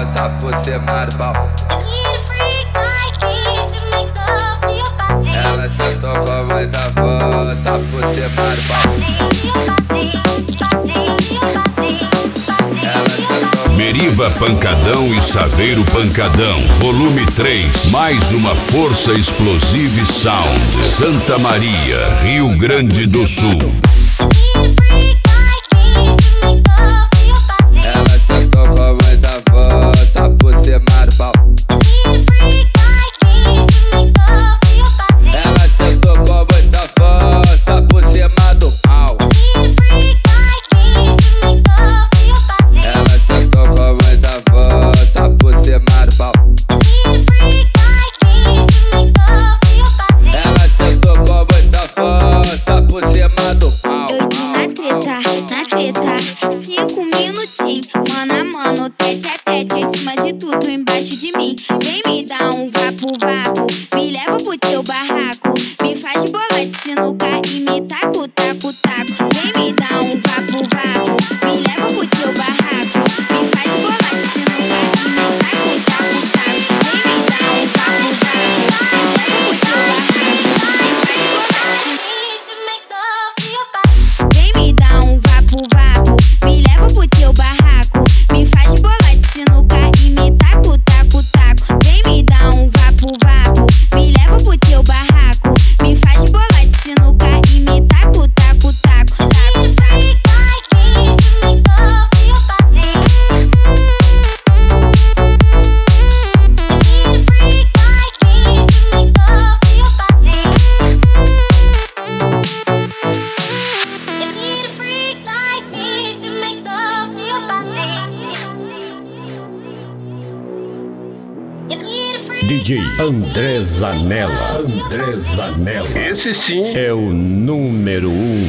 força por cima do pau. Ela sentou com muita força por cima do pau. Meriva Pancadão e Saveiro Pancadão, volume 3. Mais uma força explosiva e sound. Santa Maria, Rio Grande do Sul. Ela sentou com muita força por cima do pau. Ela sentou com muita força por cima do pau. Ela sentou com muita força por cima do pau. Ela sentou com muita força por cima do pau. Na treta, 5 minutinhos, mano a mano, tete a tete, em cima de tudo, embaixo de mim. Vem me dar um vapo, me leva pro teu barraco, me faz bola de sinuca e me taco. Vem me dar um vapo, me leva pro teu barraco, me faz bola de sinuca e me taco. Vem me dar um vapo, me leva pro teu barraco, me faz bola. Vem me dar um vapo, me leva pro teu barraco, me faz bola de sinuca e me taco. Vem me dar um vapo, me leva pro teu barraco, me faz bola de sinuca e me taco. DJ André Zanella. Esse sim é o número 1.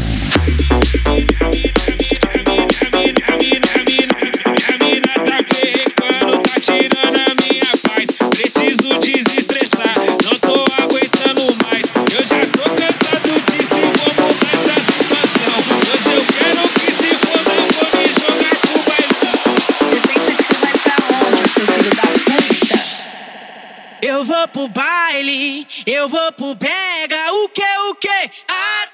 A mina tá perrecando, tá tirando a minha paz. Preciso desestressar, não tô aguentando mais. Eu já tô cansado de se incomodar essa situação. Hoje eu quero que se foda, eu vou me jogar pro bailão. Você pensa que você vai pra onde, seu filho da puta? Eu vou pro baile, eu vou pro brega, o que?